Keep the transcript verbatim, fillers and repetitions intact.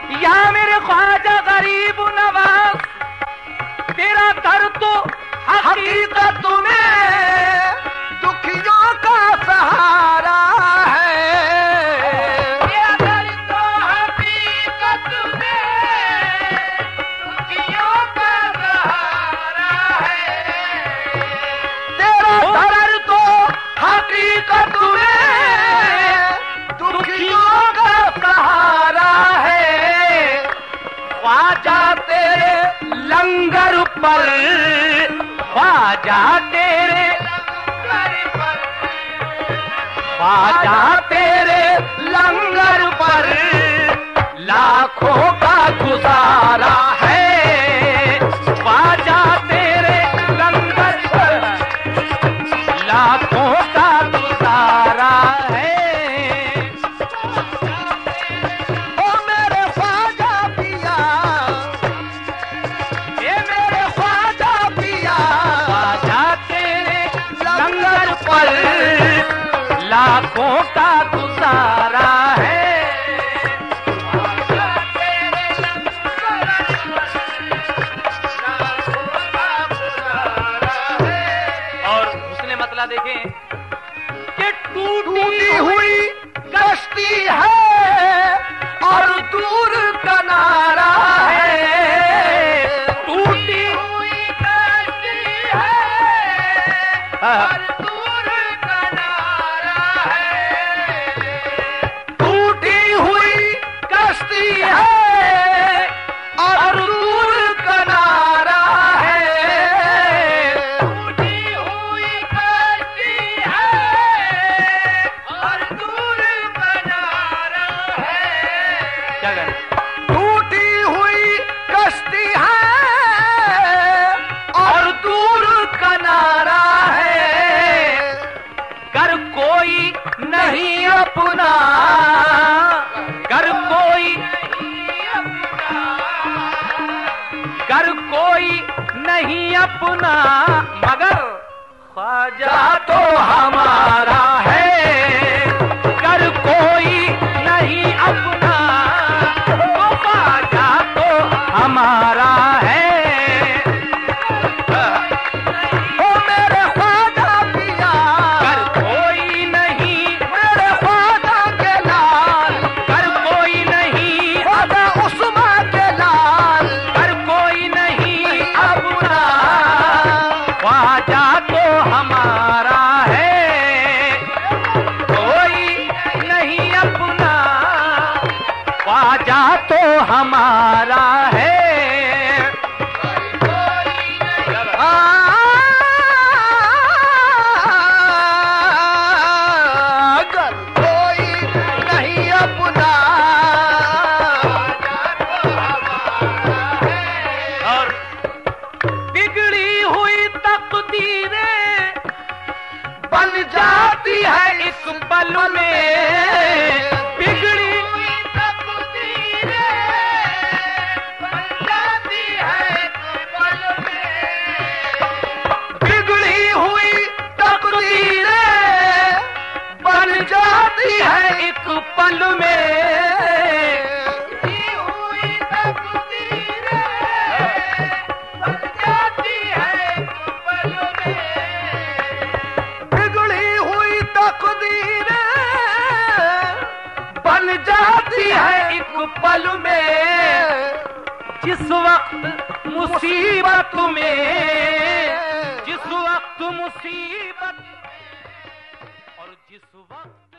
या मेरे ख्वाजा गरीब नवाज, तेरा दर तो हकीकत में दुखियों का सहारा है। तेरा दर तो हकीकत में दुखियों का सहारा है। तेरा दर तो हकीकत में दुखियों का सहारा है। ख्वाजा तेरे लंगर पर, ख्वाजा तेरे लंगर पर, ख्वाजा तेरे लंगर पर लाखों का गुजारा है। ख्वाजा तेरे लंगर पर लाखों का गुजारा है। ओ मेरे ख्वाजा पिया, ये मेरे ख्वाजा पिया, ख्वाजा तेरे लंगर पर लाखों का गुजारा है। और उसने मतलब देखें कि टूटी हुई कश्ती है और दूर किनारा है। टूटी हुई कश्ती है और दूर किनारा है। टूटी हुई कश्ती है और दूर किनारा है। टूटी हुई कश्ती है और दूर किनारा है। क्या करें? टूटी हुई कश्ती है और दूर किनारा है। कर कोई नहीं अपना, कर कोई कर कोई नहीं अपना, मगर ख्वाजा तो हमारा है। कर कोई नहीं अपना, तो ख्वाजा तो हमारा है। ओ मेरे ख्वाजा पिया, कर कोई नहीं मेरे ख्वाजा के लाल, कर कोई नहीं ख्वाजा उस्मा के लाल, कर कोई नहीं अपना, ख्वाजा तो हमारा है। कोई नहीं अपना, ख्वाजा तो हमारा है। अगर कोई नहीं अपना, और बिगड़ी हुई तकदीरें बन जाती है इस पल में। बिगड़ी हुई तकदीरें बन जाती है इस पल में। बिगड़ी हुई तकदीरें बन जाती है एक पल में। बिगड़ी हुई तकदीरें बन जाती है एक पल में। बिगड़ी हुई तकदीरें बन जाती है एक पल में। जिस वक्त मुसीबत में, जिस वक्त मुसीबत और जिस वक्त